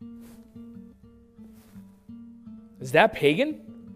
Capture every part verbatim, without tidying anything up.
Is that pagan?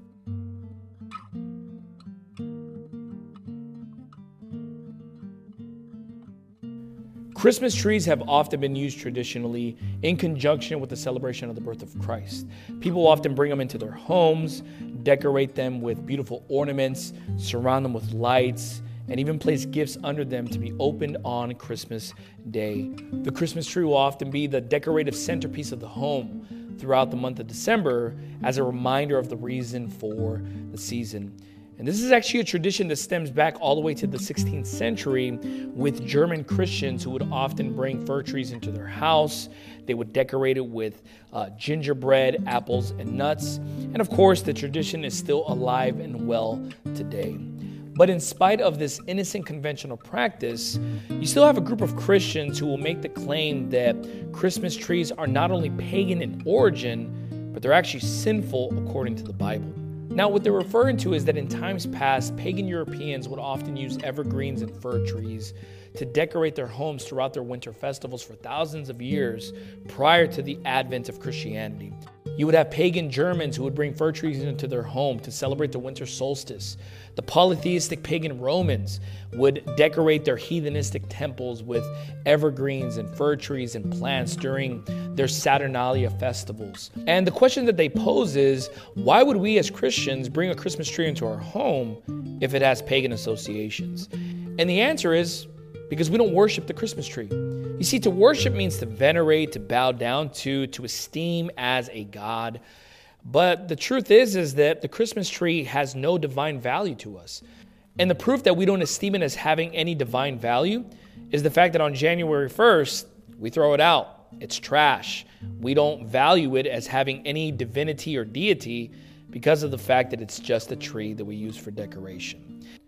Christmas trees have often been used traditionally in conjunction with the celebration of the birth of Christ. People often bring them into their homes, decorate them with beautiful ornaments, surround them with lights, and even place gifts under them to be opened on Christmas Day. The Christmas tree will often be the decorative centerpiece of the home throughout the month of December as a reminder of the reason for the season. And this is actually a tradition that stems back all the way to the sixteenth century with German Christians who would often bring fir trees into their house. They would decorate it with uh, gingerbread, apples, and nuts. And of course, the tradition is still alive and well today. But in spite of this innocent conventional practice, you still have a group of Christians who will make the claim that Christmas trees are not only pagan in origin, but they're actually sinful according to the Bible. Now, what they're referring to is that in times past, pagan Europeans would often use evergreens and fir trees to decorate their homes throughout their winter festivals for thousands of years prior to the advent of Christianity. You would have pagan Germans who would bring fir trees into their home to celebrate the winter solstice. The polytheistic pagan Romans would decorate their heathenistic temples with evergreens and fir trees and plants during their Saturnalia festivals. And the question that they pose is, why would we as Christians bring a Christmas tree into our home if it has pagan associations? And the answer is, because we don't worship the Christmas tree. You see, to worship means to venerate, to bow down to, to esteem as a god. But the truth is, is that the Christmas tree has no divine value to us. And the proof that we don't esteem it as having any divine value is the fact that on January first, we throw it out. It's trash. We don't value it as having any divinity or deity because of the fact that it's just a tree that we use for decoration.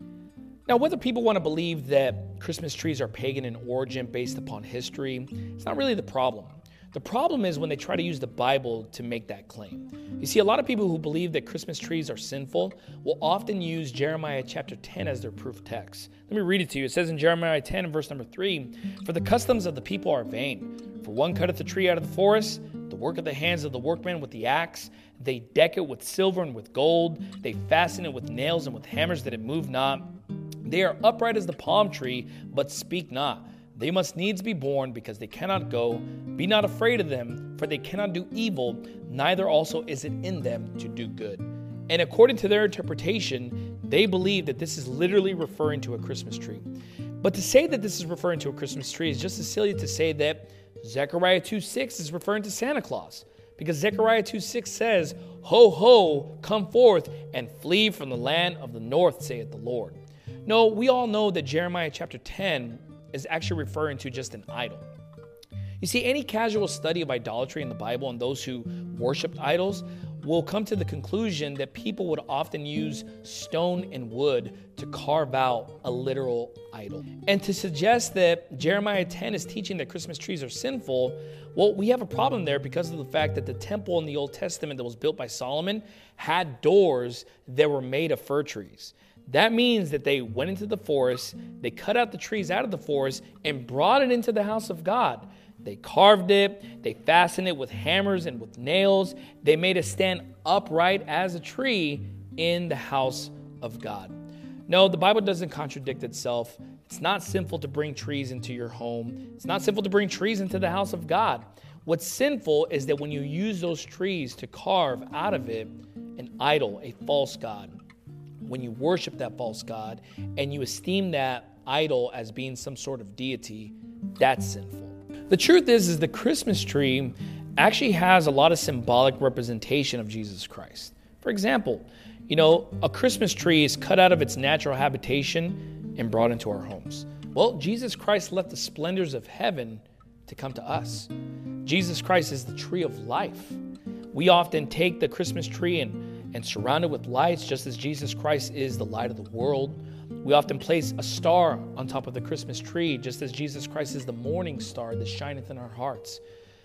Now, whether people want to believe that Christmas trees are pagan in origin based upon history, it's not really the problem. The problem is when they try to use the Bible to make that claim. You see, a lot of people who believe that Christmas trees are sinful will often use Jeremiah chapter ten as their proof text. Let me read it to you. It says in Jeremiah ten, and verse number three, "For the customs of the people are vain. For one cutteth a tree out of the forest, the work of the hands of the workmen with the axe. They deck it with silver and with gold. They fasten it with nails and with hammers that it move not. They are upright as the palm tree, but speak not. They must needs be born, because they cannot go. Be not afraid of them, for they cannot do evil, neither also is it in them to do good." And according to their interpretation, they believe that this is literally referring to a Christmas tree. But to say that this is referring to a Christmas tree is just as silly to say that Zechariah two six is referring to Santa Claus. Because Zechariah two six says, "Ho, ho, come forth, and flee from the land of the north, saith the Lord." No, we all know that Jeremiah chapter ten is actually referring to just an idol. You see, any casual study of idolatry in the Bible and those who worshiped idols will come to the conclusion that people would often use stone and wood to carve out a literal idol. And to suggest that Jeremiah ten is teaching that Christmas trees are sinful, well, we have a problem there because of the fact that the temple in the Old Testament that was built by Solomon had doors that were made of fir trees. That means that they went into the forest, they cut out the trees out of the forest, and brought it into the house of God. They carved it, they fastened it with hammers and with nails. They made it stand upright as a tree in the house of God. No, the Bible doesn't contradict itself. It's not sinful to bring trees into your home. It's not sinful to bring trees into the house of God. What's sinful is that when you use those trees to carve out of it an idol, a false god, when you worship that false god and you esteem that idol as being some sort of deity, that's sinful. The truth is, is the Christmas tree actually has a lot of symbolic representation of Jesus Christ. For example, you know, a Christmas tree is cut out of its natural habitation and brought into our homes. Well, Jesus Christ left the splendors of heaven to come to us. Jesus Christ is the tree of life. We often take the Christmas tree and, and surround it with lights, just as Jesus Christ is the light of the world. We often place a star on top of the Christmas tree, just as Jesus Christ is the morning star that shineth in our hearts.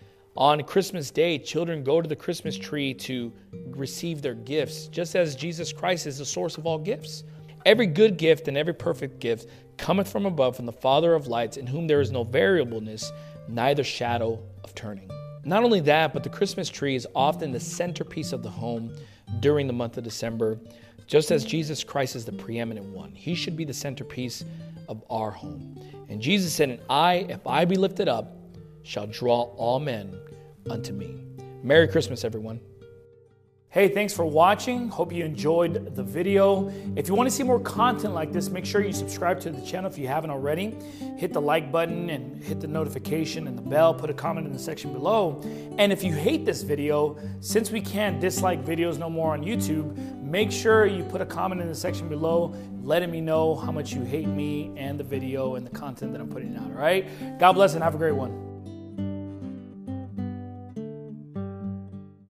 On Christmas Day, children go to the Christmas tree to receive their gifts, just as Jesus Christ is the source of all gifts. Every good gift and every perfect gift cometh from above, from the Father of lights, in whom there is no variableness, neither shadow of turning. Not only that, but the Christmas tree is often the centerpiece of the home during the month of December. Just as Jesus Christ is the preeminent one, he should be the centerpiece of our home. And Jesus said, and I, if I be lifted up, shall draw all men unto me. Merry Christmas, everyone. Hey, thanks for watching. Hope you enjoyed the video. If you want to see more content like this, make sure you subscribe to the channel if you haven't already. Hit the like button and hit the notification and the bell. Put a comment in the section below. And if you hate this video, since we can't dislike videos no more on YouTube, make sure you put a comment in the section below letting me know how much you hate me and the video and the content that I'm putting out, all right? God bless and have a great one.